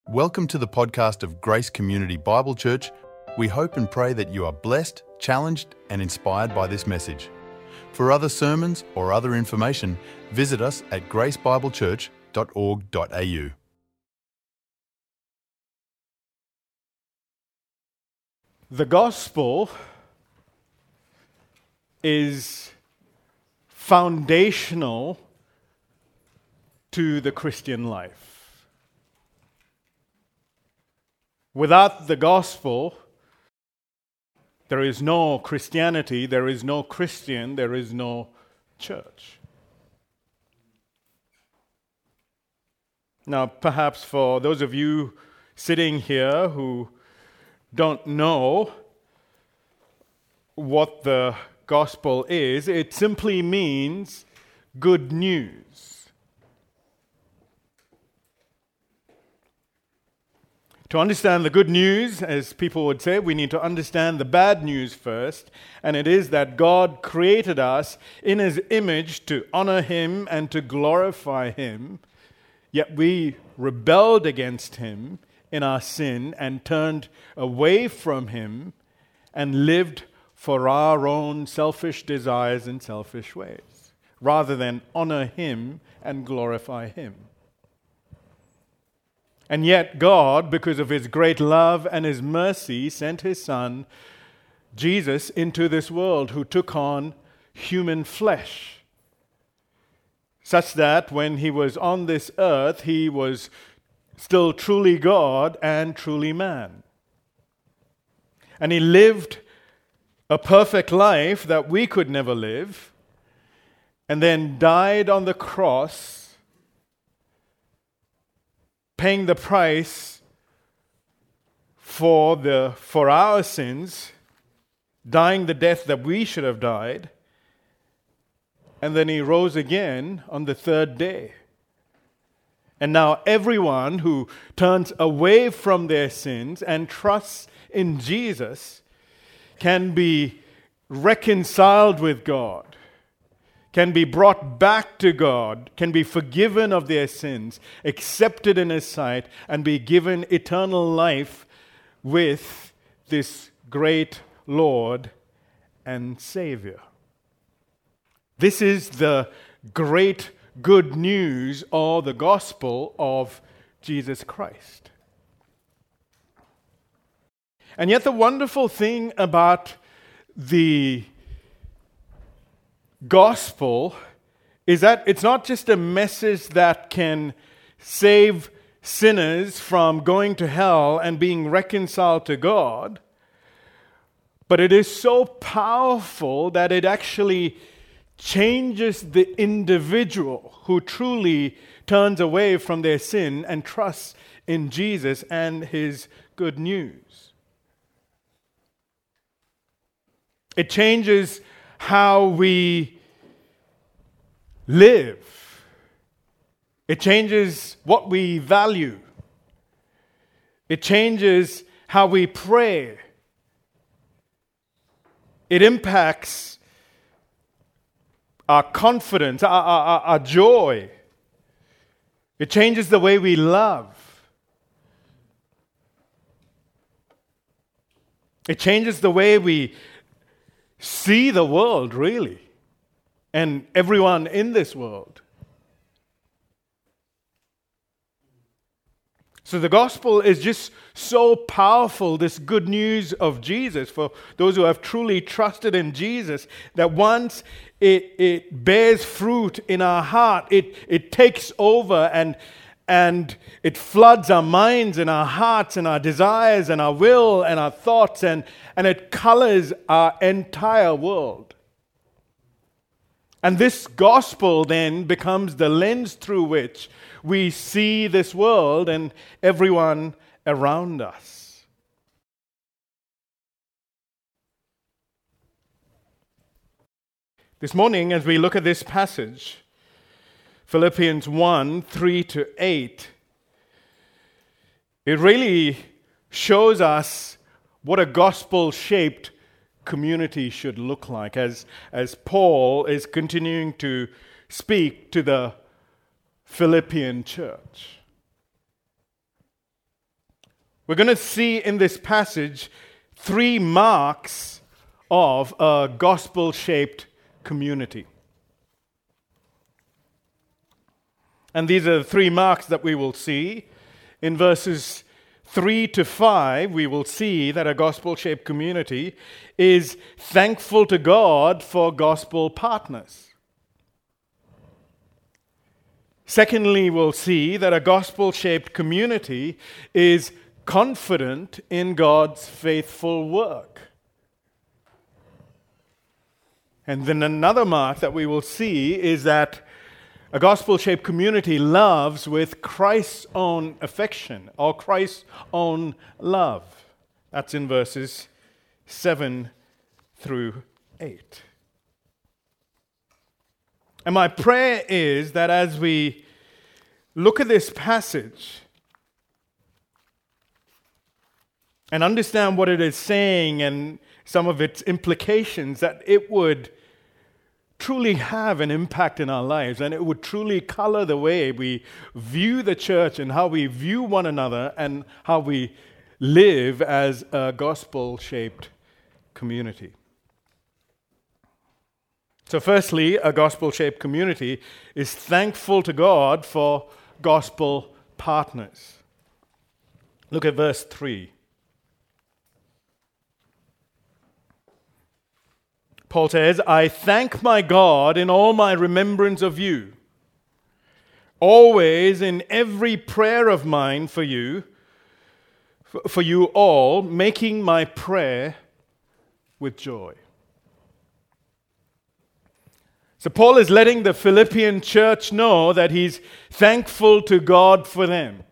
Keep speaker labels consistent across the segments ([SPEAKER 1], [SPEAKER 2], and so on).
[SPEAKER 1] Welcome to the podcast of Grace Community Bible Church. We hope and pray that you are blessed, challenged, and inspired by this message. For other sermons or other information, visit us at gracebiblechurch.org.au.
[SPEAKER 2] The gospel is foundational to the Christian life. Without the gospel, there is no Christianity, there is no Christian, there is no church. Now, perhaps for those of you sitting here who don't know what the gospel is, it simply means good news. To understand the good news, as people would say, we need to understand the bad news first, and it is that God created us in His image to honor Him and to glorify Him, yet we rebelled against Him in our sin and turned away from Him and lived for our own selfish desires and selfish ways, rather than honor Him and glorify Him. And yet God, because of His great love and His mercy, sent His Son, Jesus, into this world, who took on human flesh, such that when He was on this earth, He was still truly God and truly man. And He lived a perfect life that we could never live, and then died on the cross, paying the price for our sins, dying the death that we should have died, and then He rose again on the third day. And now everyone who turns away from their sins and trusts in Jesus can be reconciled with God, can be brought back to God, can be forgiven of their sins, accepted in His sight, and be given eternal life with this great Lord and Savior. This is the great good news, or the gospel of Jesus Christ. And yet the wonderful thing about the gospel is that it's not just a message that can save sinners from going to hell and being reconciled to God, but it is so powerful that it actually changes the individual who truly turns away from their sin and trusts in Jesus and His good news. It changes how we live. It changes what we value. It changes how we pray. It impacts our confidence, our joy. It changes the way we love. It changes the way we see the world, really, and everyone in this world. So the gospel is just so powerful, this good news of Jesus, for those who have truly trusted in Jesus, that once it bears fruit in our heart, it takes over and it floods our minds and our hearts and our desires and our will and our thoughts, and it colors our entire world. And this gospel then becomes the lens through which we see this world and everyone around us. This morning, as we look at this passage, Philippians 1, 3-8, it really shows us what a gospel-shaped community should look like as Paul is continuing to speak to the Philippian church. We're going to see in this passage 3 marks of a gospel-shaped community. And these are the 3 marks that we will see. In verses 3 to 5, we will see that a gospel-shaped community is thankful to God for gospel partners. Secondly, we'll see that a gospel-shaped community is confident in God's faithful work. And then another mark that we will see is that a gospel-shaped community loves with Christ's own affection or Christ's own love. That's in verses 7 through 8. And my prayer is that as we look at this passage and understand what it is saying and some of its implications, that it would truly have an impact in our lives, and it would truly color the way we view the church and how we view one another and how we live as a gospel-shaped community. So firstly, a gospel-shaped community is thankful to God for gospel partners. Look at verse 3. Paul says, I thank my God in all my remembrance of you, always in every prayer of mine for you all, making my prayer with joy. So Paul is letting the Philippian church know that he's thankful to God for them,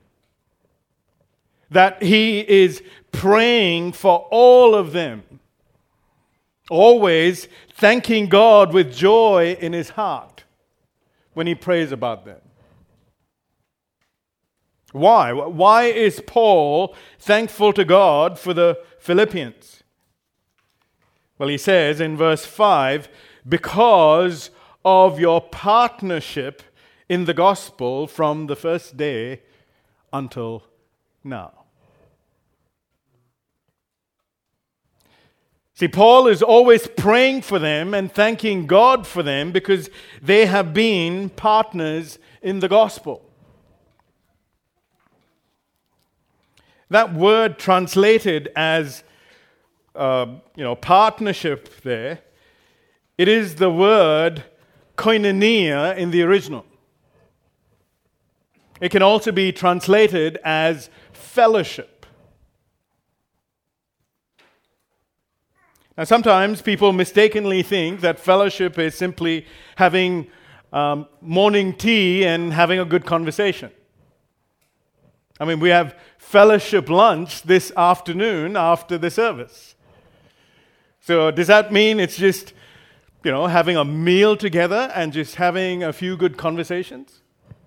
[SPEAKER 2] that he is praying for all of them, always thanking God with joy in his heart when he prays about them. Why? Why is Paul thankful to God for the Philippians? Well, he says in verse 5, because of your partnership in the gospel from the first day until now. See, Paul is always praying for them and thanking God for them because they have been partners in the gospel. That word translated as partnership there, it is the word koinonia in the original. It can also be translated as fellowship. Now, sometimes people mistakenly think that fellowship is simply having morning tea and having a good conversation. I mean, we have fellowship lunch this afternoon after the service. So does that mean it's just, having a meal together and just having a few good conversations?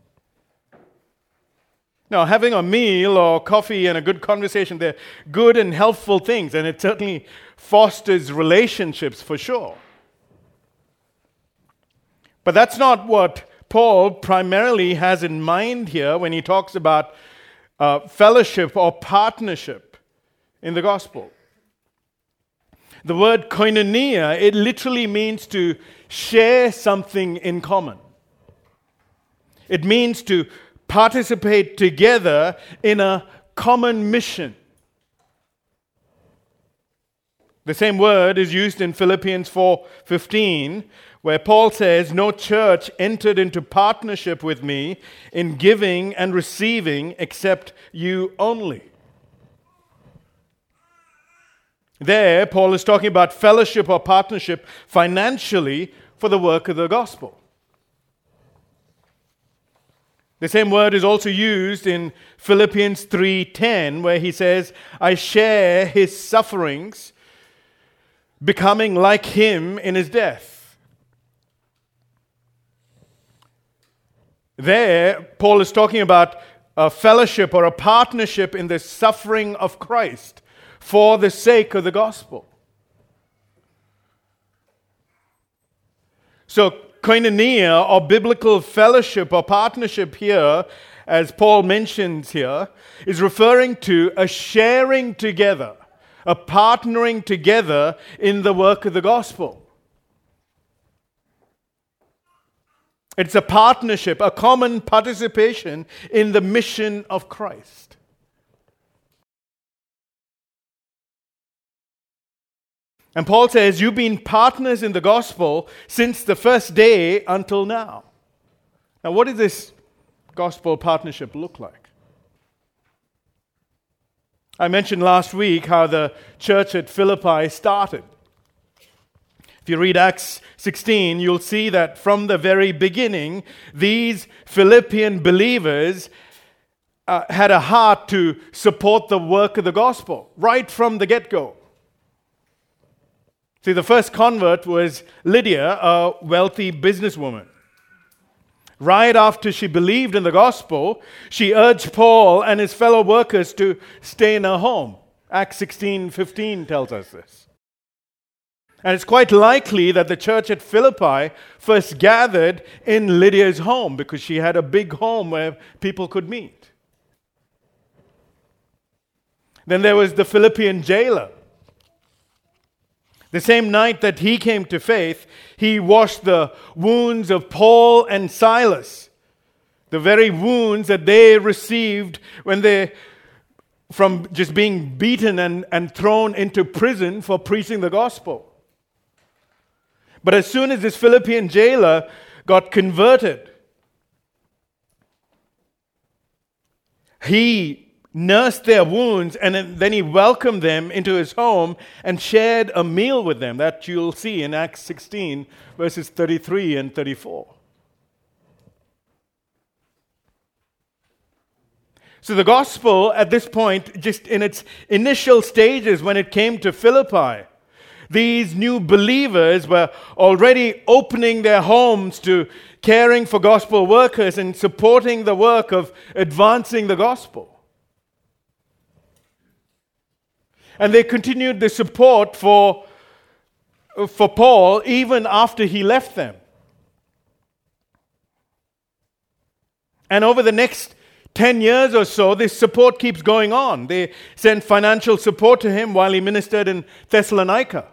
[SPEAKER 2] No, having a meal or coffee and a good conversation, they're good and helpful things, and it certainly fosters relationships for sure. But that's not what Paul primarily has in mind here when he talks about fellowship or partnership in the gospel. The word koinonia, it literally means to share something in common. It means to participate together in a common mission. The same word is used in Philippians 4:15, where Paul says, no church entered into partnership with me in giving and receiving except you only. There, Paul is talking about fellowship or partnership financially for the work of the gospel. The same word is also used in Philippians 3:10, where he says, I share his sufferings, becoming like him in his death. There, Paul is talking about a fellowship or a partnership in the suffering of Christ for the sake of the gospel. So, koinonia or biblical fellowship or partnership here as Paul mentions here, is referring to a sharing together, a partnering together in the work of the gospel. It's a partnership, a common participation in the mission of Christ. And Paul says, you've been partners in the gospel since the first day until now. Now, what does this gospel partnership look like? I mentioned last week how the church at Philippi started. If you read Acts 16, you'll see that from the very beginning, these Philippian believers had a heart to support the work of the gospel right from the get-go. See, the first convert was Lydia, a wealthy businesswoman. Right after she believed in the gospel, she urged Paul and his fellow workers to stay in her home. Acts 16:15 tells us this. And it's quite likely that the church at Philippi first gathered in Lydia's home because she had a big home where people could meet. Then there was the Philippian jailer. The same night that he came to faith, he washed the wounds of Paul and Silas, the very wounds that they received from just being beaten and thrown into prison for preaching the gospel. But as soon as this Philippian jailer got converted, he nursed their wounds, and then he welcomed them into his home and shared a meal with them. That you'll see in Acts 16, verses 33 and 34. So the gospel at this point, just in its initial stages when it came to Philippi, these new believers were already opening their homes to caring for gospel workers and supporting the work of advancing the gospel. And they continued the support for Paul even after he left them. And over the next 10 years or so, this support keeps going on. They sent financial support to him while he ministered in Thessalonica.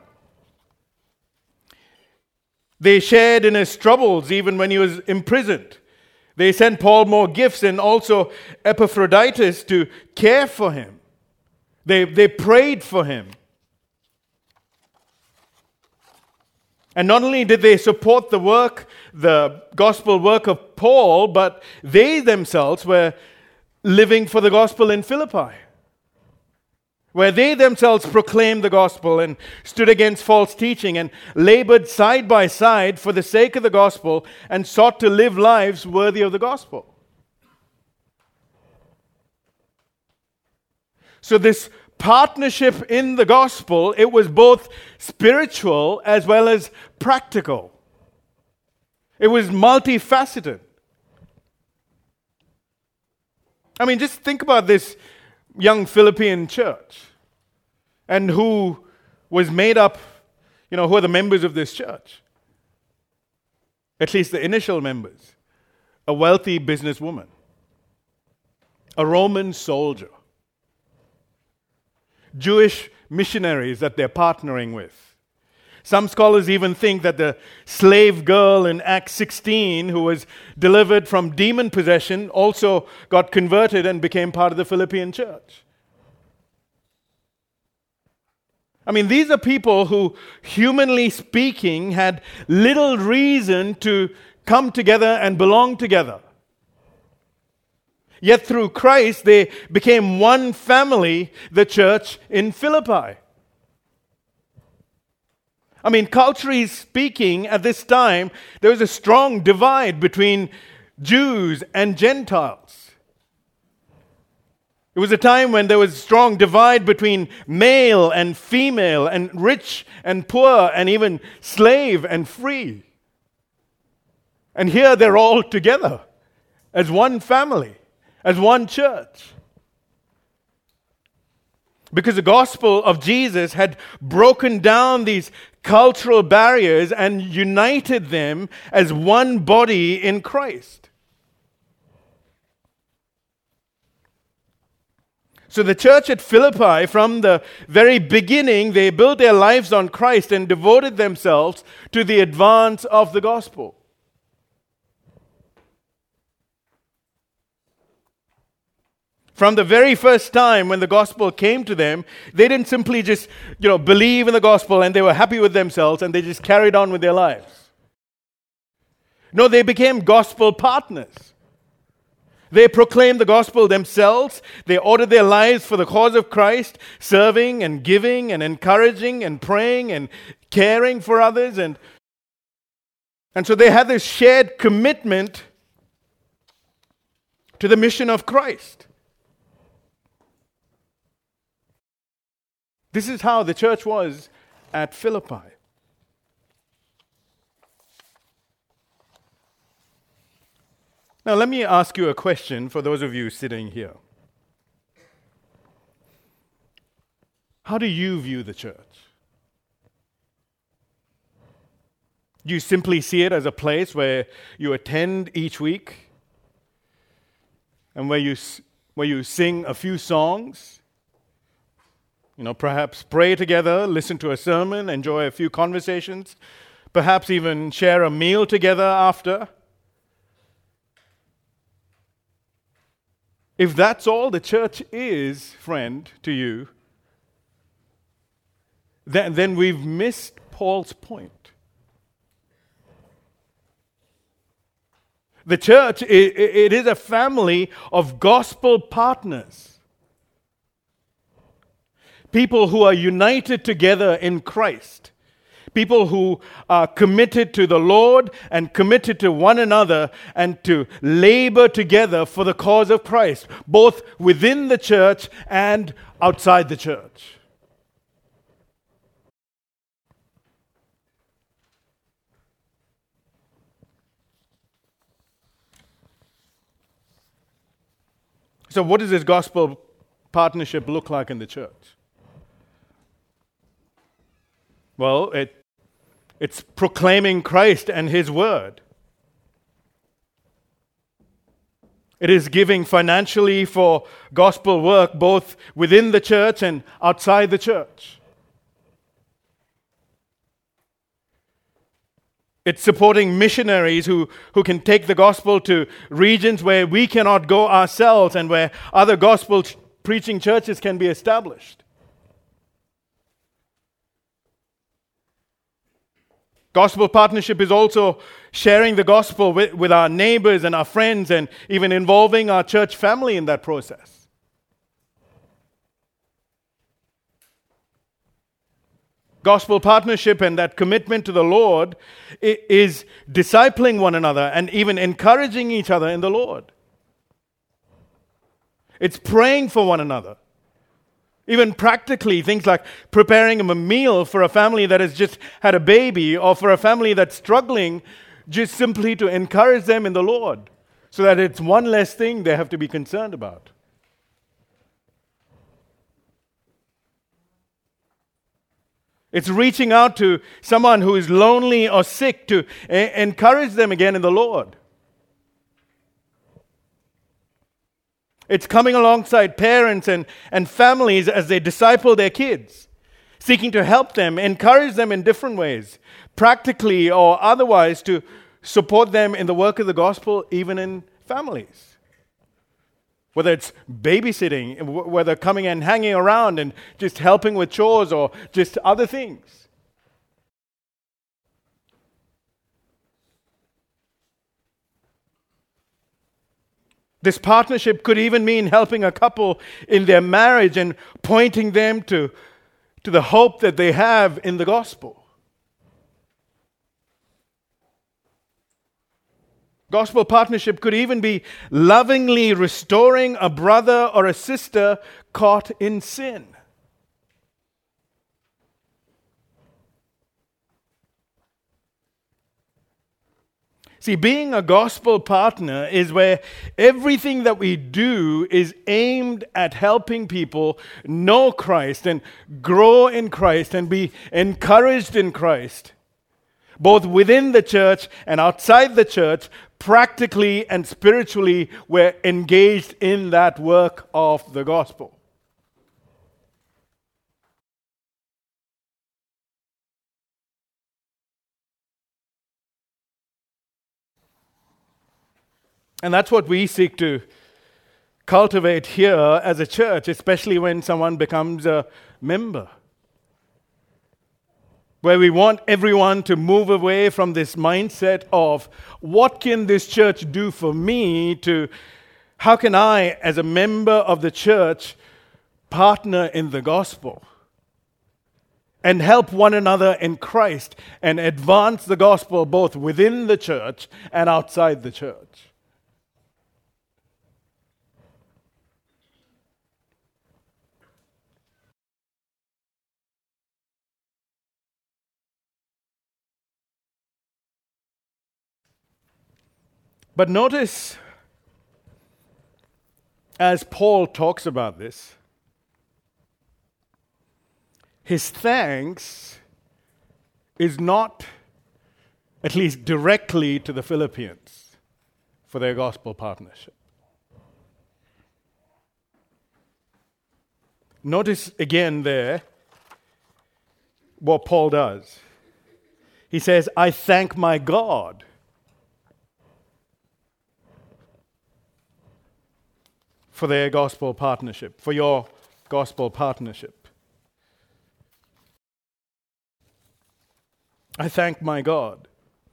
[SPEAKER 2] They shared in his troubles even when he was imprisoned. They sent Paul more gifts and also Epaphroditus to care for him. They prayed for him. And not only did they support the gospel work of Paul, but they themselves were living for the gospel in Philippi, where they themselves proclaimed the gospel and stood against false teaching and labored side by side for the sake of the gospel and sought to live lives worthy of the gospel. So this partnership in the gospel, it was both spiritual as well as practical. It was multifaceted. I mean, just think about this young Philippian church and who was made up, who are the members of this church. At least the initial members. A wealthy businesswoman. A Roman soldier. Jewish missionaries that they're partnering with. Some scholars even think that the slave girl in Acts 16 who was delivered from demon possession also got converted and became part of the Philippian church. I mean, these are people who, humanly speaking, had little reason to come together and belong together. Yet through Christ, they became one family, the church in Philippi. I mean, culturally speaking, at this time, there was a strong divide between Jews and Gentiles. It was a time when there was a strong divide between male and female, and rich and poor, and even slave and free. And here they're all together as one family, as one church. Because the gospel of Jesus had broken down these cultural barriers and united them as one body in Christ. So the church at Philippi, from the very beginning, they built their lives on Christ and devoted themselves to the advance of the gospel. From the very first time when the gospel came to them, they didn't simply just, believe in the gospel and they were happy with themselves and they just carried on with their lives. No, they became gospel partners. They proclaimed the gospel themselves. They ordered their lives for the cause of Christ, serving and giving and encouraging and praying and caring for others. And so they had this shared commitment to the mission of Christ. This is how the church was at Philippi. Now, let me ask you a question for those of you sitting here. How do you view the church? Do you simply see it as a place where you attend each week and where you sing a few songs? Perhaps pray together, listen to a sermon, enjoy a few conversations, perhaps even share a meal together after. If that's all the church is, friend, to you, then we've missed Paul's point. The church, it is a family of gospel partners. People who are united together in Christ. People who are committed to the Lord and committed to one another and to labor together for the cause of Christ, both within the church and outside the church. So what does this gospel partnership look like in the church? Well, it's proclaiming Christ and His word. It is giving financially for gospel work both within the church and outside the church. It's supporting missionaries who can take the gospel to regions where we cannot go ourselves and where other gospel preaching churches can be established. Gospel partnership is also sharing the gospel with our neighbors and our friends and even involving our church family in that process. Gospel partnership and that commitment to the Lord is discipling one another and even encouraging each other in the Lord. It's praying for one another. Even practically, things like preparing a meal for a family that has just had a baby or for a family that's struggling, just simply to encourage them in the Lord so that it's one less thing they have to be concerned about. It's reaching out to someone who is lonely or sick to encourage them again in the Lord. It's coming alongside parents and families as they disciple their kids, seeking to help them, encourage them in different ways, practically or otherwise, to support them in the work of the gospel, even in families. Whether it's babysitting, whether coming and hanging around and just helping with chores or just other things. This partnership could even mean helping a couple in their marriage and pointing them to the hope that they have in the gospel. Gospel partnership could even be lovingly restoring a brother or a sister caught in sin. See, being a gospel partner is where everything that we do is aimed at helping people know Christ and grow in Christ and be encouraged in Christ. Both within the church and outside the church, practically and spiritually, we're engaged in that work of the gospel. And that's what we seek to cultivate here as a church, especially when someone becomes a member. Where we want everyone to move away from this mindset of what can this church do for me to how can I, as a member of the church, partner in the gospel and help one another in Christ and advance the gospel both within the church and outside the church. But notice, as Paul talks about this, his thanks is not, at least directly, to the Philippians for their gospel partnership. Notice again there what Paul does. He says, I thank my God for their gospel partnership, for your gospel partnership. I thank my God.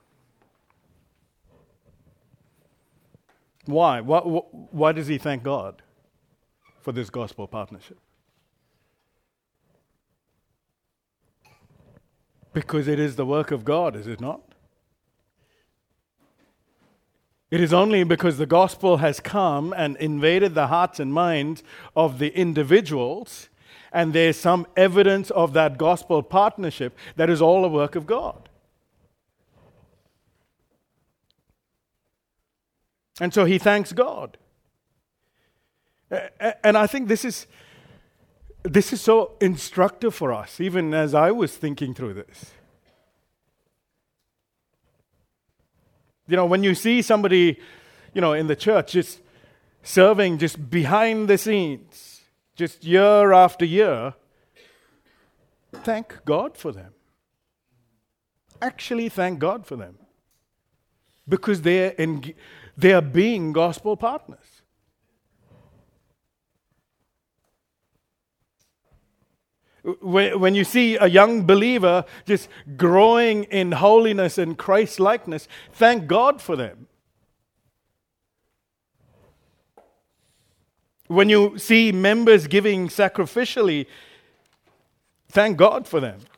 [SPEAKER 2] Why? Why does he thank God for this gospel partnership? Because it is the work of God, is it not? It is only because the gospel has come and invaded the hearts and minds of the individuals, and there's some evidence of that gospel partnership that is all a work of God. And so he thanks God. And I think this is so instructive for us, even as I was thinking through this. You know, when you see somebody, in the church just serving just behind the scenes, just year after year, thank God for them. Actually thank God for them. Because they are being gospel partners. When you see a young believer just growing in holiness and Christ-likeness, thank God for them. When you see members giving sacrificially, thank God for them.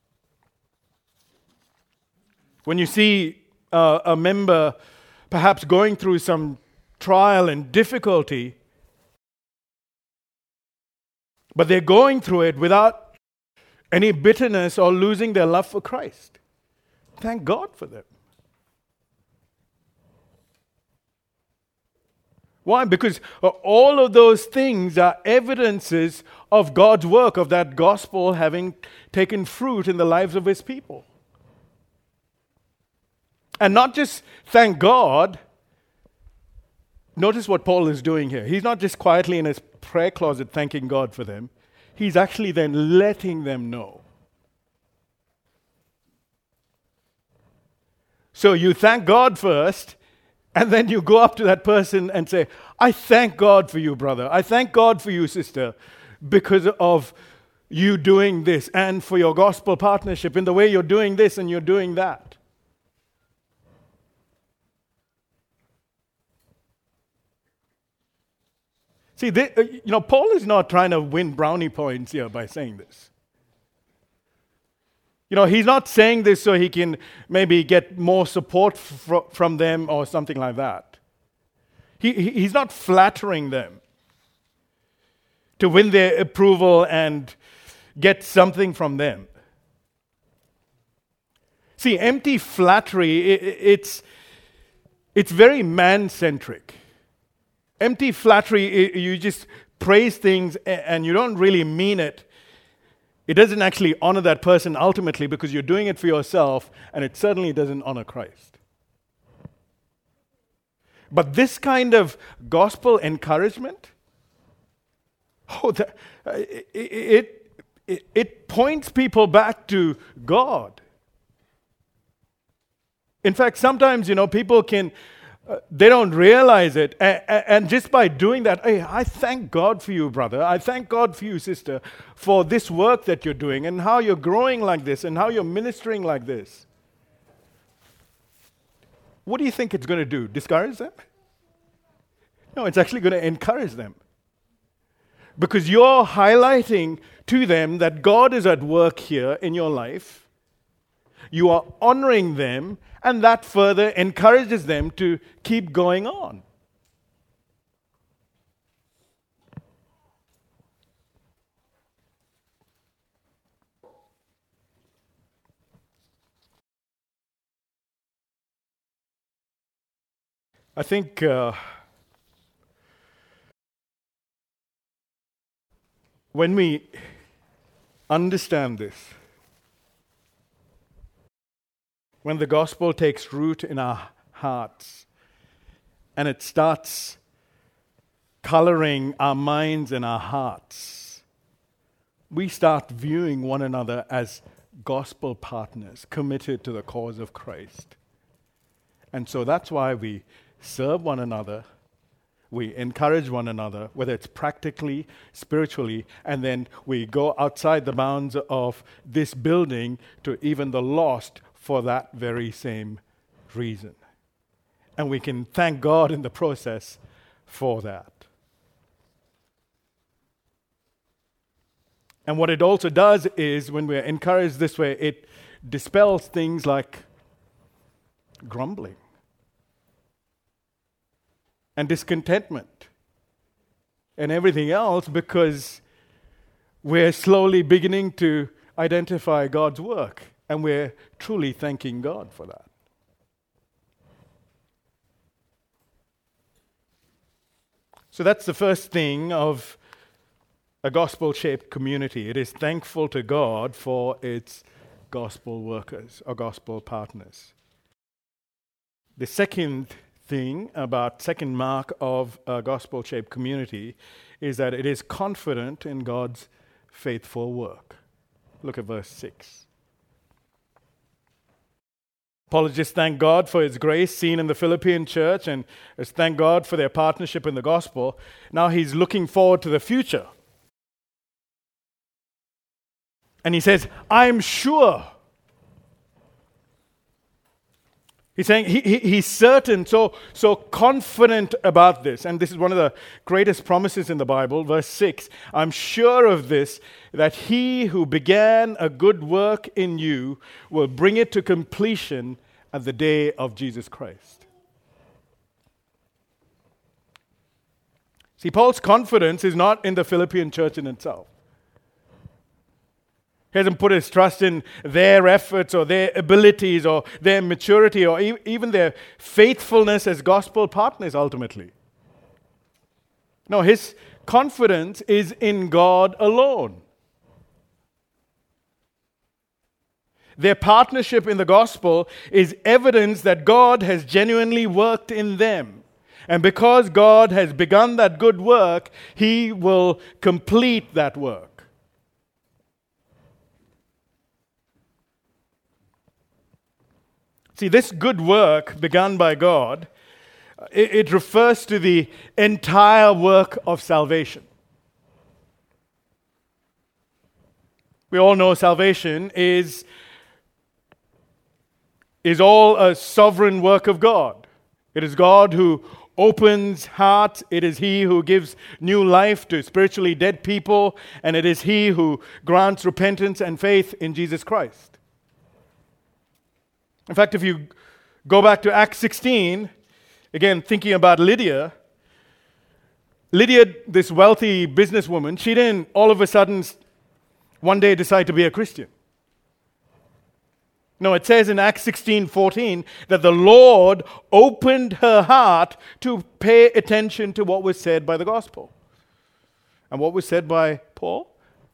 [SPEAKER 2] When you see a member perhaps going through some trial and difficulty, but they're going through it without any bitterness or losing their love for Christ, thank God for them. Why? Because all of those things are evidences of God's work, of that gospel having taken fruit in the lives of His people. And not just thank God. Notice what Paul is doing here. He's not just quietly in his prayer closet thanking God for them. He's actually then letting them know. So you thank God first, and then you go up to that person and say, I thank God for you, brother. I thank God for you, sister, because of you doing this and for your gospel partnership in the way you're doing this and you're doing that. See, Paul is not trying to win brownie points here by saying this. He's not saying this so he can maybe get more support from them or something like that. He's not flattering them to win their approval and get something from them. See, empty flattery, it's very man-centric. Empty flattery, you just praise things and you don't really mean it. It doesn't actually honor that person ultimately because you're doing it for yourself, and it certainly doesn't honor Christ. But this kind of gospel encouragement, it points people back to God. In fact, sometimes, people can They don't realize it. And just by doing that, hey, I thank God for you, brother. I thank God for you, sister, for this work that you're doing and how you're growing like this and how you're ministering like this. What do you think it's going to do? Discourage them? No, it's actually going to encourage them. Because you're highlighting to them that God is at work here in your life. You are honoring them, and that further encourages them to keep going on. I think when we understand this, when the gospel takes root in our hearts and it starts coloring our minds and our hearts, we start viewing one another as gospel partners committed to the cause of Christ. And so that's why we serve one another, we encourage one another, whether it's practically, spiritually, and then we go outside the bounds of this building to even the lost for that very same reason. And we can thank God in the process for that. And what it also does is, when we're encouraged this way, it dispels things like grumbling and discontentment and everything else, because we're slowly beginning to identify God's work, and we're truly thanking God for that. So that's the first thing of a gospel-shaped community. It is thankful to God for its gospel workers or gospel partners. The second mark of a gospel-shaped community is that it is confident in God's faithful work. Look at verse 6. Paul has just thanked God for his grace seen in the Philippian church and has thanked God for their partnership in the gospel. Now he's looking forward to the future. And he says, I'm sure. He's saying he's certain, so confident about this. And this is one of the greatest promises in the Bible. Verse 6, I'm sure of this, that he who began a good work in you will bring it to completion at the day of Jesus Christ. See, Paul's confidence is not in the Philippian church in itself. He hasn't put his trust in their efforts or their abilities or their maturity or even their faithfulness as gospel partners ultimately. No, his confidence is in God alone. Their partnership in the gospel is evidence that God has genuinely worked in them. And because God has begun that good work, he will complete that work. See, this good work begun by God, it refers to the entire work of salvation. We all know salvation is all a sovereign work of God. It is God who opens hearts. It is he who gives new life to spiritually dead people. And it is he who grants repentance and faith in Jesus Christ. In fact, if you go back to Acts 16, again, thinking about Lydia, this wealthy businesswoman, she didn't all of a sudden one day decide to be a Christian. No, it says in Acts 16:14 that the Lord opened her heart to pay attention to what was said by the gospel. And what was said by Paul?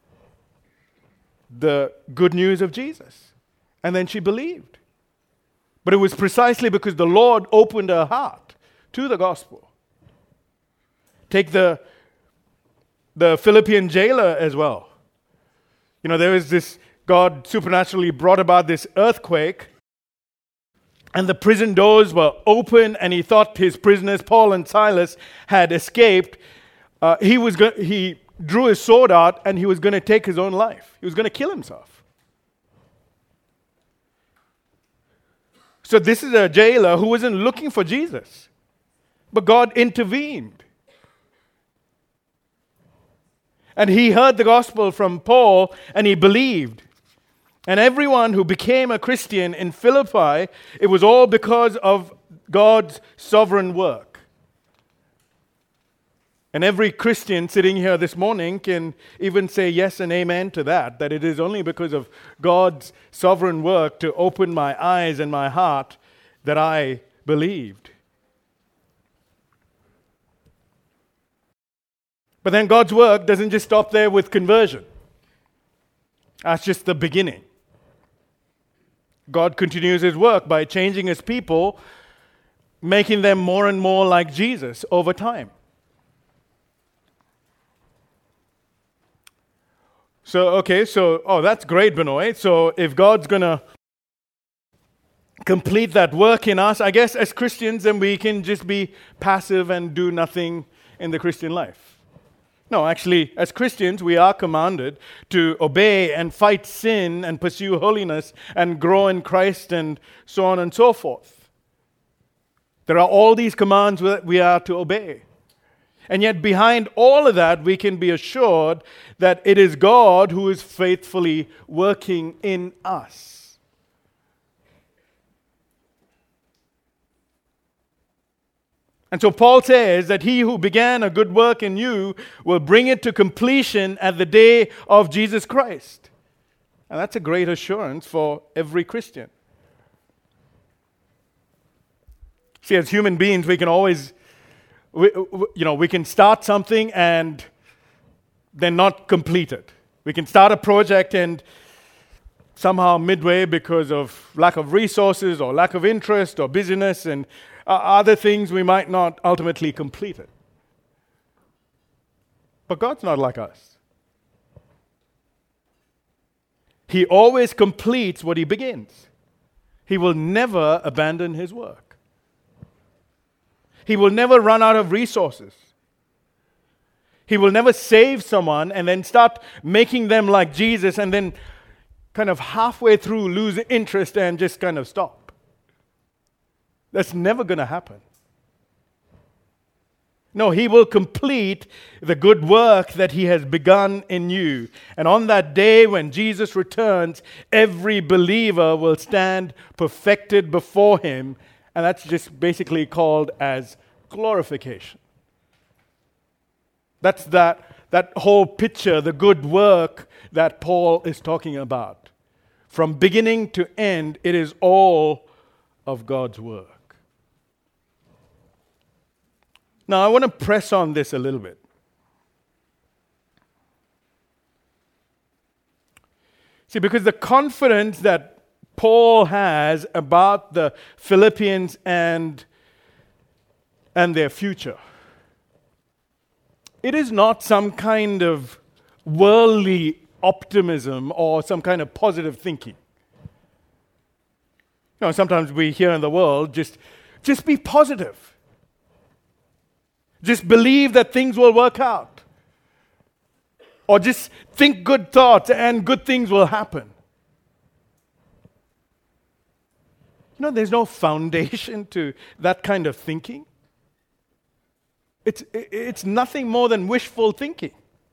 [SPEAKER 2] The good news of Jesus. And then she believed. But it was precisely because the Lord opened her heart to the gospel. Take the Philippian jailer as well. You know, there was this, God supernaturally brought about this earthquake and the prison doors were open, and he thought his prisoners, Paul and Silas, had escaped, he drew his sword out, and he was going to take his own life. He was going to kill himself. So this is a jailer who wasn't looking for Jesus, but God intervened. And he heard the gospel from Paul, and he believed. And everyone who became a Christian in Philippi, it was all because of God's sovereign work. And every Christian sitting here this morning can even say yes and amen to that it is only because of God's sovereign work to open my eyes and my heart that I believed. But then God's work doesn't just stop there with conversion. That's just the beginning. God continues his work by changing his people, making them more and more like Jesus over time. So that's great, Benoit. So if God's going to complete that work in us, I guess as Christians, then we can just be passive and do nothing in the Christian life. No, actually, as Christians, we are commanded to obey and fight sin and pursue holiness and grow in Christ and so on and so forth. There are all these commands that we are to obey. And yet behind all of that, we can be assured that it is God who is faithfully working in us. And so Paul says that he who began a good work in you will bring it to completion at the day of Jesus Christ. And that's a great assurance for every Christian. See, as human beings, we can always, we can start something and then not complete it. We can start a project and somehow midway, because of lack of resources or lack of interest or busyness and other things, we might not ultimately complete it. But God's not like us. He always completes what he begins. He will never abandon his work. He will never run out of resources. He will never save someone and then start making them like Jesus and then kind of halfway through lose interest and just kind of stop. That's never going to happen. No, he will complete the good work that he has begun in you. And on that day when Jesus returns, every believer will stand perfected before him. And that's just basically called as glorification. That's that whole picture, the good work that Paul is talking about. From beginning to end, it is all of God's work. Now, I want to press on this a little bit. See, because the confidence that Paul has about the Philippians and their future, it is not some kind of worldly optimism or some kind of positive thinking. Sometimes we hear in the world, just be positive. Just believe that things will work out. Or just think good thoughts and good things will happen. There's no foundation to that kind of thinking. It's nothing more than wishful thinking.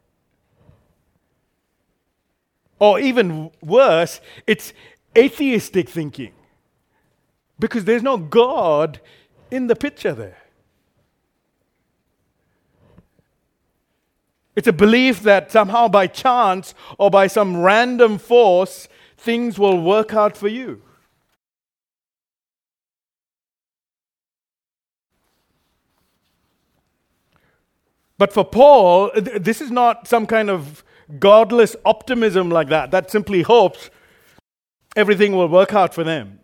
[SPEAKER 2] Or even worse, it's atheistic thinking. Because there's no God in the picture there. It's a belief that somehow by chance or by some random force, things will work out for you. But for Paul, this is not some kind of godless optimism like that simply hopes everything will work out for them.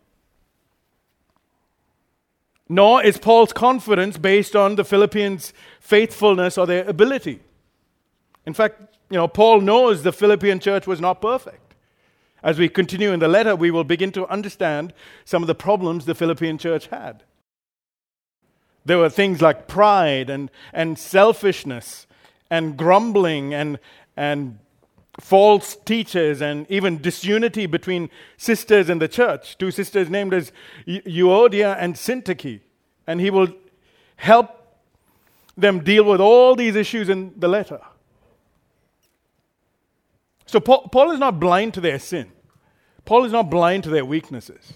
[SPEAKER 2] Nor is Paul's confidence based on the Philippians' faithfulness or their ability. In fact, Paul knows the Philippian church was not perfect. As we continue in the letter, we will begin to understand some of the problems the Philippian church had. There were things like pride and selfishness and grumbling and false teachers and even disunity between sisters in the church. Two sisters named as Euodia and Syntyche. And he will help them deal with all these issues in the letter. So Paul is not blind to their sin. Paul is not blind to their weaknesses.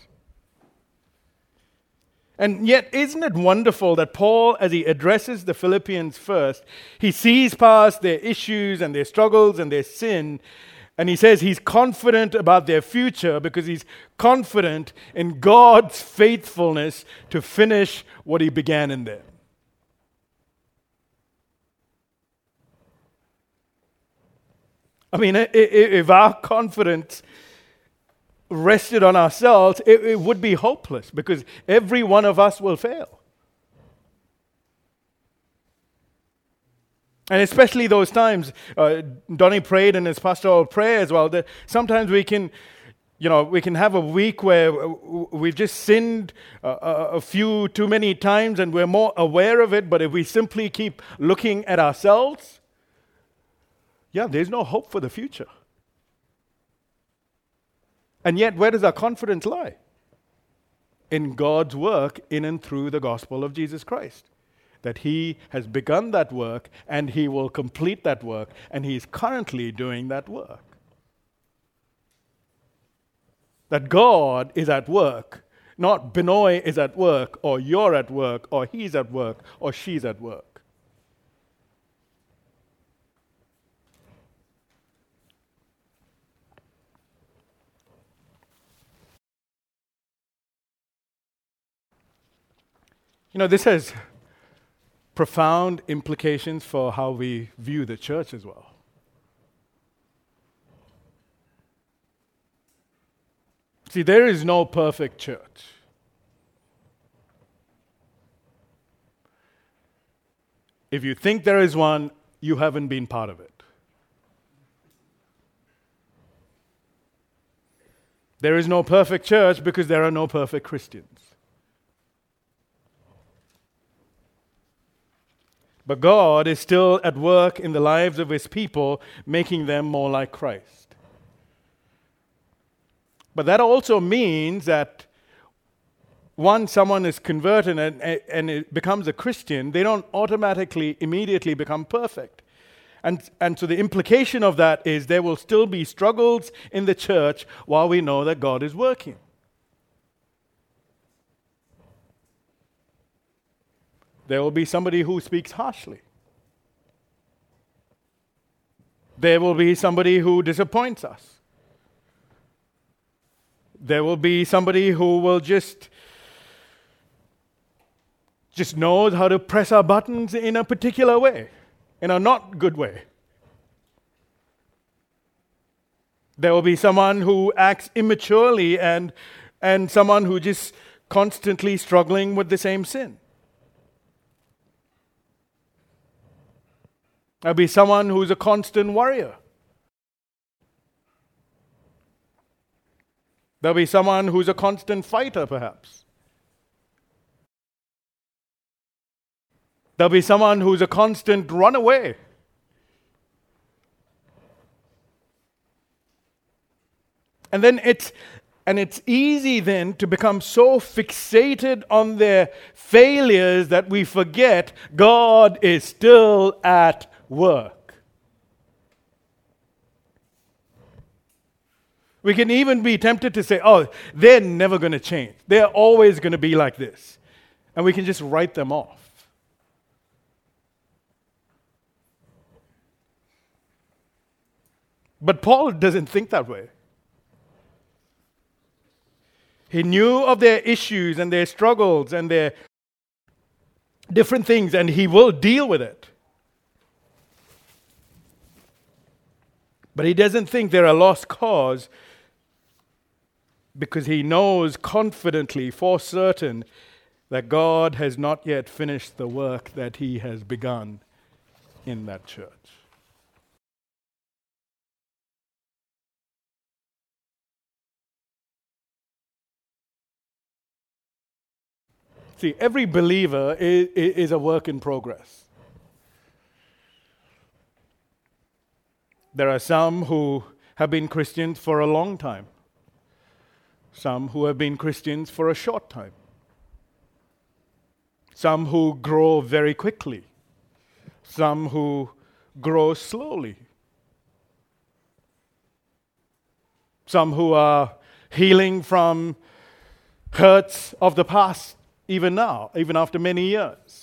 [SPEAKER 2] And yet, isn't it wonderful that Paul, as he addresses the Philippians first, he sees past their issues and their struggles and their sin, and he says he's confident about their future because he's confident in God's faithfulness to finish what he began in them. I mean, if our confidence rested on ourselves, it would be hopeless because every one of us will fail. And especially those times, Donnie prayed in his pastoral prayer as well, that sometimes we can have a week where we've just sinned a few too many times and we're more aware of it, but if we simply keep looking at ourselves, there's no hope for the future. And yet, where does our confidence lie? In God's work in and through the gospel of Jesus Christ. That He has begun that work and He will complete that work, and He is currently doing that work. That God is at work, not Benoy is at work, or you're at work, or he's at work, or she's at work. This has profound implications for how we view the church as well. See, there is no perfect church. If you think there is one, you haven't been part of it. There is no perfect church because there are no perfect Christians. But God is still at work in the lives of His people, making them more like Christ. But that also means that once someone is converted and it becomes a Christian, they don't automatically, immediately become perfect. And so the implication of that is there will still be struggles in the church while we know that God is working. There will be somebody who speaks harshly. There will be somebody who disappoints us. There will be somebody who will just knows how to press our buttons in a particular way, in a not good way. There will be someone who acts immaturely and someone who just constantly struggling with the same sin. There'll be someone who's a constant worrier. There'll be someone who's a constant fighter, perhaps. There'll be someone who's a constant runaway. And then it's easy then to become so fixated on their failures that we forget God is still at work. We can even be tempted to say, they're never going to change. They're always going to be like this. And we can just write them off. But Paul doesn't think that way. He knew of their issues and their struggles and their different things, and he will deal with it. But he doesn't think they're a lost cause because he knows confidently, for certain, that God has not yet finished the work that He has begun in that church. See, every believer is a work in progress. There are some who have been Christians for a long time, some who have been Christians for a short time, some who grow very quickly, some who grow slowly, some who are healing from hurts of the past even now, even after many years.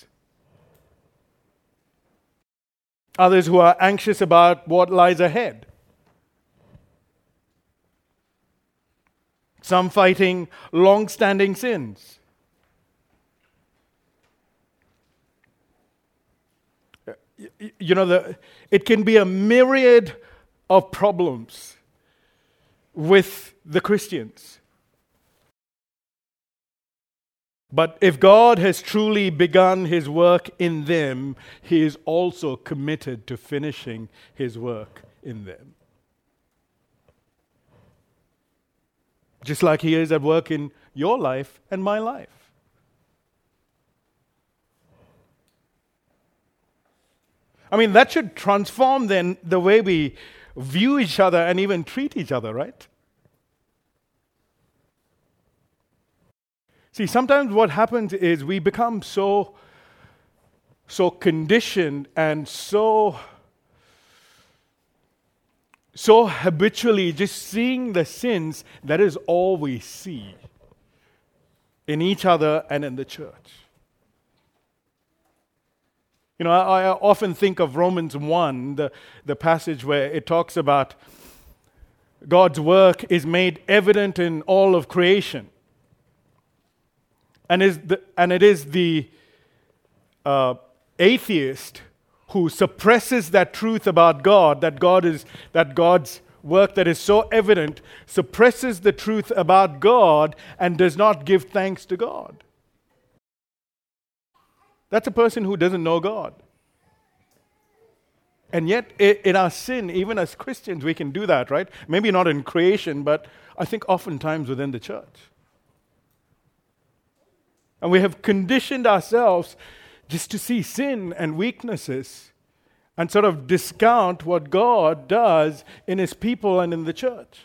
[SPEAKER 2] Others who are anxious about what lies ahead. Some fighting long-standing sins. You know, it can be a myriad of problems with the Christians. But if God has truly begun His work in them, He is also committed to finishing His work in them. Just like He is at work in your life and my life. I mean, that should transform then the way we view each other and even treat each other, right? See, sometimes what happens is we become so conditioned and so habitually just seeing the sins, that is all we see in each other and in the church. You know, I often think of Romans 1, the passage where it talks about God's work is made evident in all of creation. And it is the atheist who suppresses that truth about God, that God's work that is so evident, suppresses the truth about God and does not give thanks to God. That's a person who doesn't know God. And yet, in our sin, even as Christians, we can do that, right? Maybe not in creation, but I think oftentimes within the church. And we have conditioned ourselves just to see sin and weaknesses and sort of discount what God does in His people and in the church.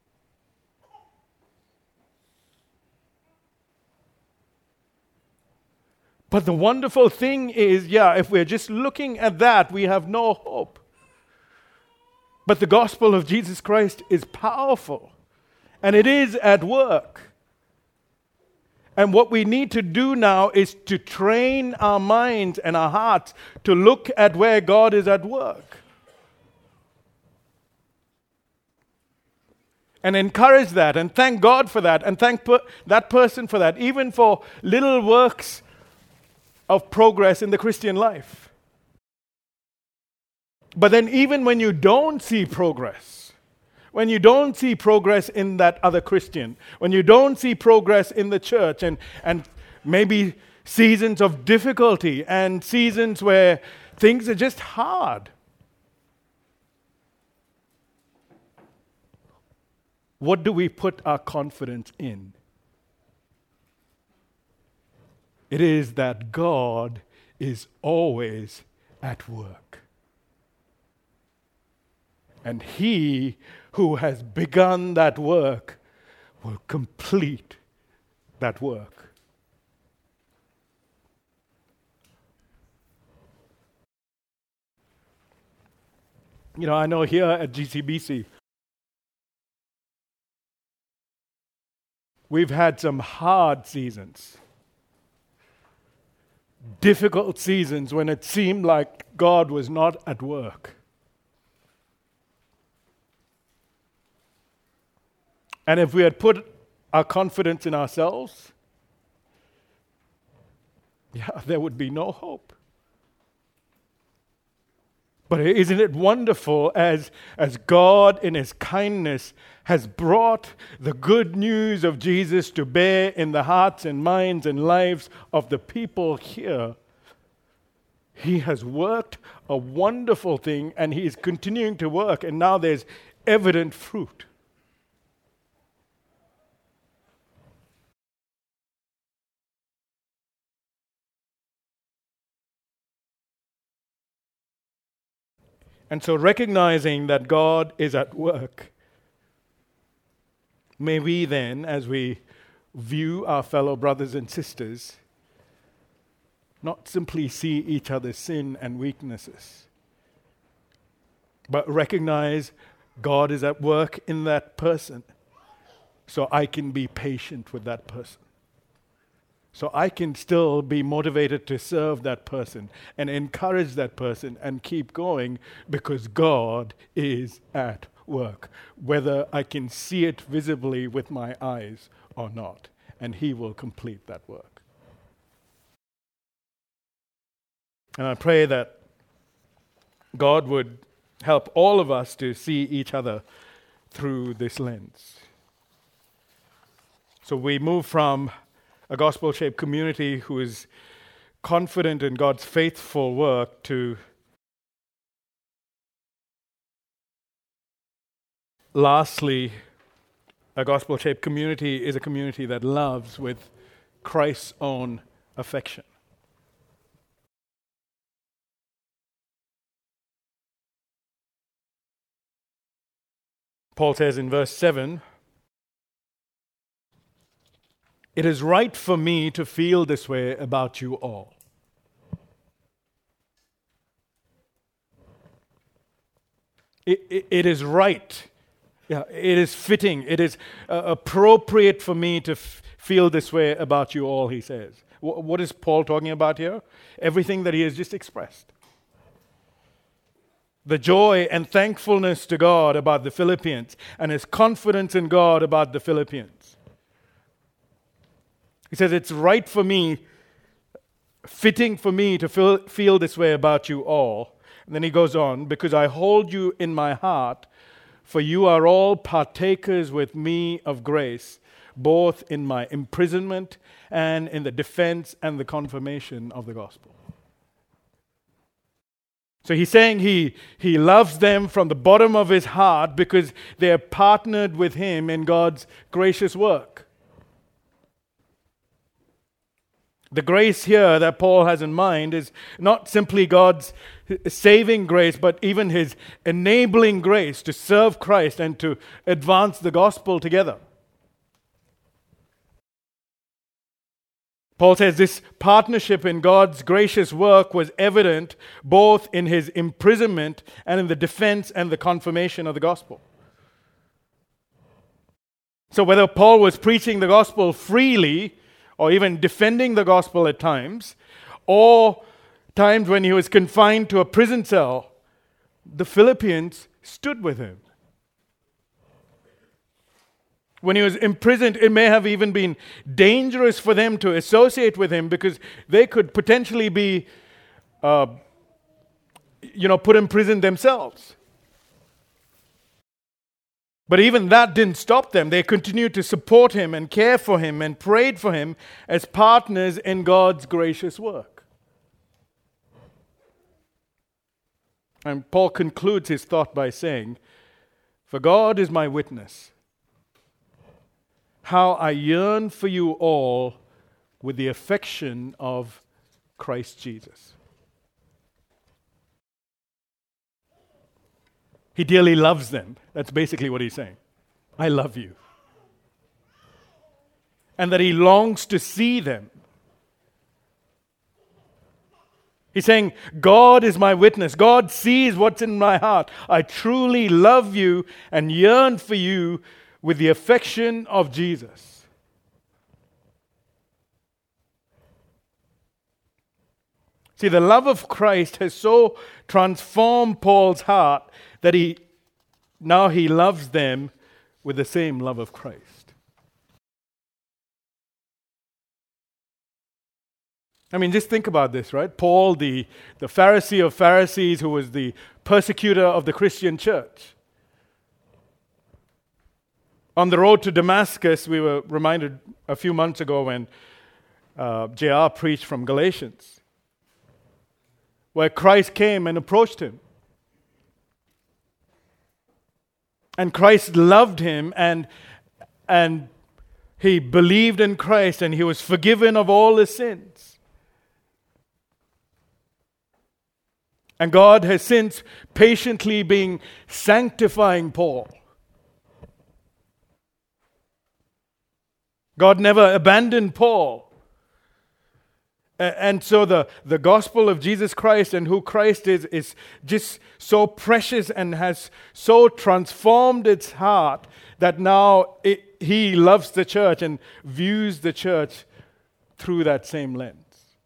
[SPEAKER 2] But the wonderful thing is, if we're just looking at that, we have no hope. But the gospel of Jesus Christ is powerful, and it is at work. And what we need to do now is to train our minds and our hearts to look at where God is at work. And encourage that, and thank God for that, and thank that person for that, even for little works of progress in the Christian life. But then even when you don't see progress, when you don't see progress in that other Christian, when you don't see progress in the church, and maybe seasons of difficulty and seasons where things are just hard, what do we put our confidence in? It is that God is always at work. And He who has begun that work will complete that work. You know, I know here at GCBC, we've had some hard seasons. Difficult seasons when it seemed like God was not at work. And if we had put our confidence in ourselves, there would be no hope. But isn't it wonderful as God in His kindness has brought the good news of Jesus to bear in the hearts and minds and lives of the people here? He has worked a wonderful thing, and He is continuing to work, and now there's evident fruit. And so recognizing that God is at work, may we then, as we view our fellow brothers and sisters, not simply see each other's sin and weaknesses, but recognize God is at work in that person, so I can be patient with that person. So I can still be motivated to serve that person and encourage that person and keep going because God is at work, whether I can see it visibly with my eyes or not, and He will complete that work. And I pray that God would help all of us to see each other through this lens. So we move from a gospel-shaped community who is confident in God's faithful work to, lastly, a gospel-shaped community is a community that loves with Christ's own affection. Paul says in verse 7, "It is right for me to feel this way about you all." It is right. Yeah, it is fitting. It is appropriate for me to feel this way about you all, he says. What is Paul talking about here? Everything that he has just expressed. The joy and thankfulness to God about the Philippians and his confidence in God about the Philippians. He says, it's right for me, fitting for me to feel this way about you all. And then he goes on, because I hold you in my heart, for you are all partakers with me of grace, both in my imprisonment and in the defense and the confirmation of the gospel. So he's saying he loves them from the bottom of his heart because they are partnered with him in God's gracious work. The grace here that Paul has in mind is not simply God's saving grace, but even his enabling grace to serve Christ and to advance the gospel together. Paul says this partnership in God's gracious work was evident both in his imprisonment and in the defense and the confirmation of the gospel. So whether Paul was preaching the gospel freely or even defending the gospel at times, or times when he was confined to a prison cell, the Philippians stood with him. When he was imprisoned, it may have even been dangerous for them to associate with him because they could potentially be, put in prison themselves. But even that didn't stop them. They continued to support him and care for him and prayed for him as partners in God's gracious work. And Paul concludes his thought by saying, "For God is my witness, how I yearn for you all with the affection of Christ Jesus." He dearly loves them. That's basically what he's saying. I love you. And that he longs to see them. He's saying, God is my witness. God sees what's in my heart. I truly love you and yearn for you with the affection of Jesus. See, the love of Christ has so transformed Paul's heart that he loves them with the same love of Christ. I mean, just think about this, right? Paul, the Pharisee of Pharisees, who was the persecutor of the Christian church. On the road to Damascus, we were reminded a few months ago when JR preached from Galatians, where Christ came and approached him. And Christ loved him and he believed in Christ and he was forgiven of all his sins. And God has since patiently been sanctifying Paul. God never abandoned Paul. And so the gospel of Jesus Christ and who Christ is just so precious and has so transformed its heart that now he loves the church and views the church through that same lens.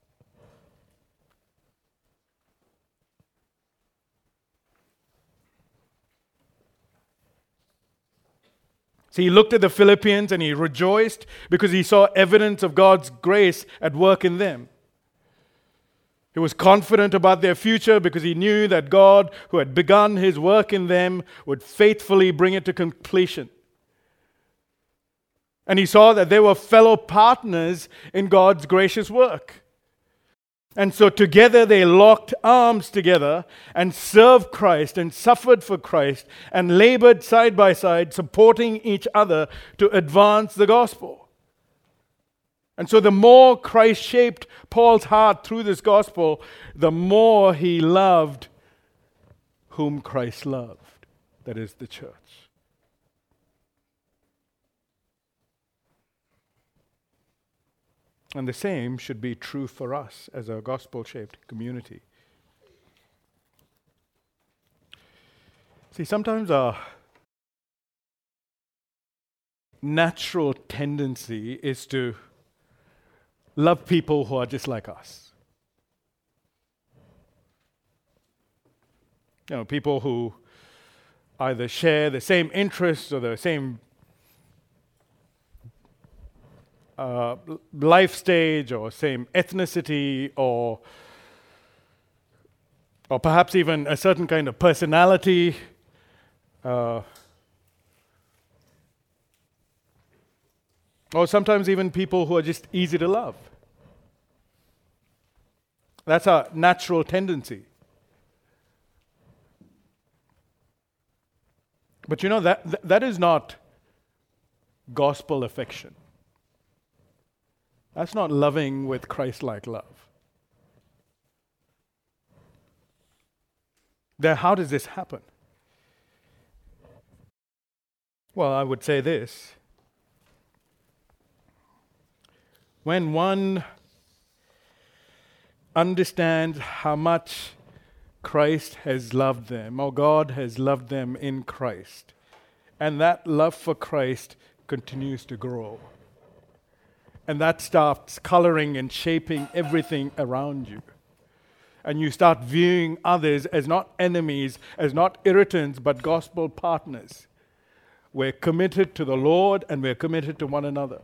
[SPEAKER 2] So he looked at the Philippians and he rejoiced because he saw evidence of God's grace at work in them. He was confident about their future because he knew that God, who had begun his work in them, would faithfully bring it to completion. And he saw that they were fellow partners in God's gracious work. And so together they locked arms together and served Christ and suffered for Christ and labored side by side, supporting each other to advance the gospel. And so the more Christ shaped Paul's heart through this gospel, the more he loved whom Christ loved, that is the church. And the same should be true for us as a gospel-shaped community. See, sometimes our natural tendency is to love people who are just like us. You know, people who either share the same interests or the same life stage or same ethnicity or perhaps even a certain kind of personality. Or sometimes even people who are just easy to love. That's our natural tendency. But you know, that is not gospel affection. That's not loving with Christ-like love. Then how does this happen? Well, I would say this. When one understands how much Christ has loved them, or God has loved them in Christ, and that love for Christ continues to grow, and that starts coloring and shaping everything around you, and you start viewing others as not enemies, as not irritants, but gospel partners. We're committed to the Lord and we're committed to one another.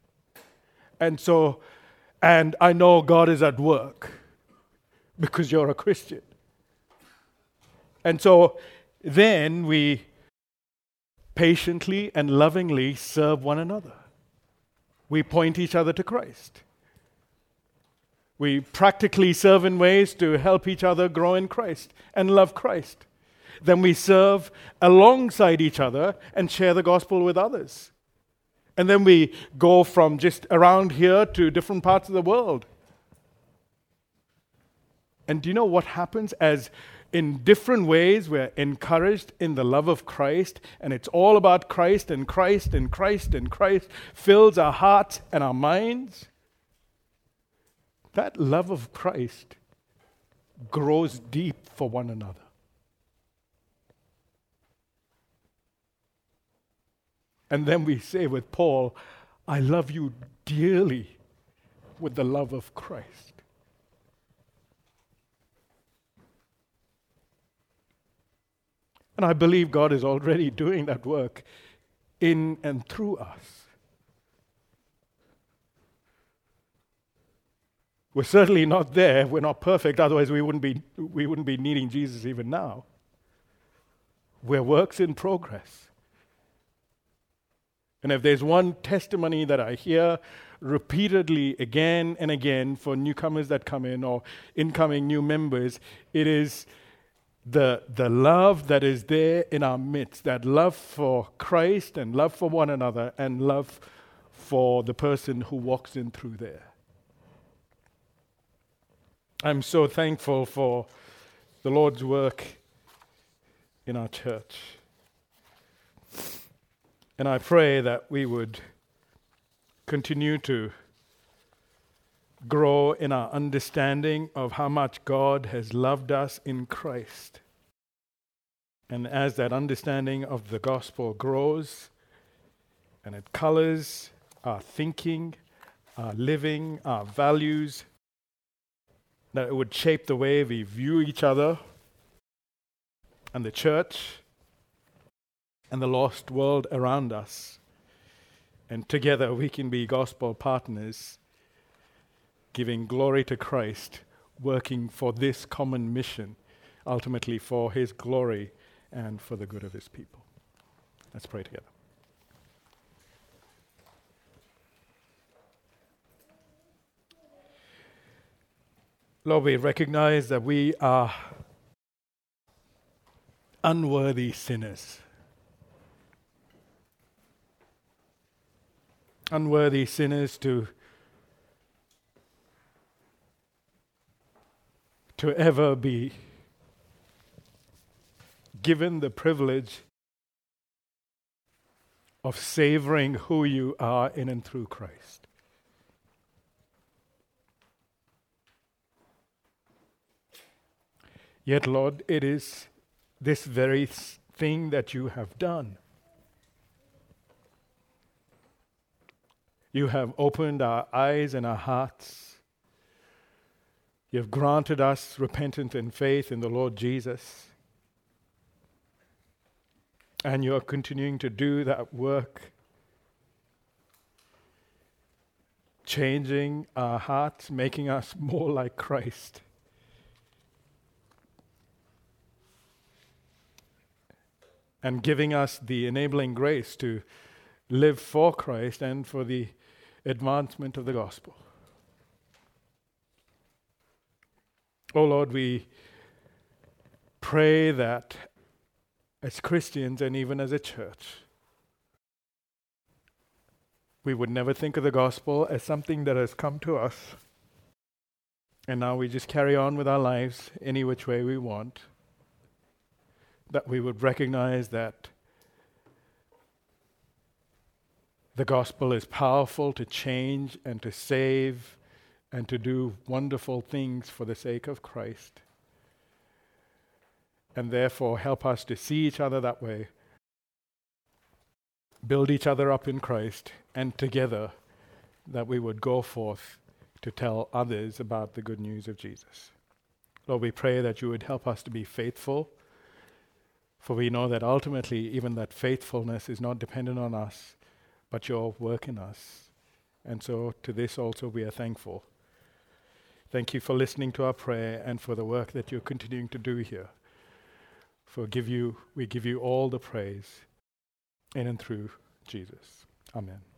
[SPEAKER 2] And I know God is at work because you're a Christian. And so then we patiently and lovingly serve one another. We point each other to Christ. We practically serve in ways to help each other grow in Christ and love Christ. Then we serve alongside each other and share the gospel with others. And then we go from just around here to different parts of the world. And do you know what happens as in different ways we're encouraged in the love of Christ, and it's all about Christ and Christ and Christ and Christ fills our hearts and our minds? That love of Christ grows deep for one another. And then we say with Paul, I love you dearly with the love of Christ. And I believe God is already doing that work in and through us. We're certainly not there. We're not perfect. Otherwise, we wouldn't be needing Jesus even now. We're works in progress. And if there's one testimony that I hear repeatedly again and again for newcomers that come in or incoming new members, it is the love that is there in our midst, that love for Christ and love for one another and love for the person who walks in through there. I'm so thankful for the Lord's work in our church. And I pray that we would continue to grow in our understanding of how much God has loved us in Christ. And as that understanding of the gospel grows and it colors our thinking, our living, our values, that it would shape the way we view each other and the church and the lost world around us. And together we can be gospel partners, giving glory to Christ, working for this common mission, ultimately for His glory and for the good of His people. Let's pray together. Lord, we recognize that we are unworthy sinners. Unworthy sinners to ever be given the privilege of savoring who you are in and through Christ. Yet, Lord, it is this very thing that you have done. You have opened our eyes and our hearts. You have granted us repentance and faith in the Lord Jesus. And you are continuing to do that work, changing our hearts, making us more like Christ. And giving us the enabling grace to live for Christ and for the advancement of the gospel. Oh Lord, we pray that as Christians and even as a church, we would never think of the gospel as something that has come to us and now we just carry on with our lives any which way we want. That we would recognize that the gospel is powerful to change and to save and to do wonderful things for the sake of Christ. And therefore help us to see each other that way, build each other up in Christ, and together that we would go forth to tell others about the good news of Jesus. Lord, we pray that you would help us to be faithful, for we know that ultimately even that faithfulness is not dependent on us, but your work in us. And so to this also we are thankful. Thank you for listening to our prayer and for the work that you're continuing to do here. We give you all the praise in and through Jesus. Amen.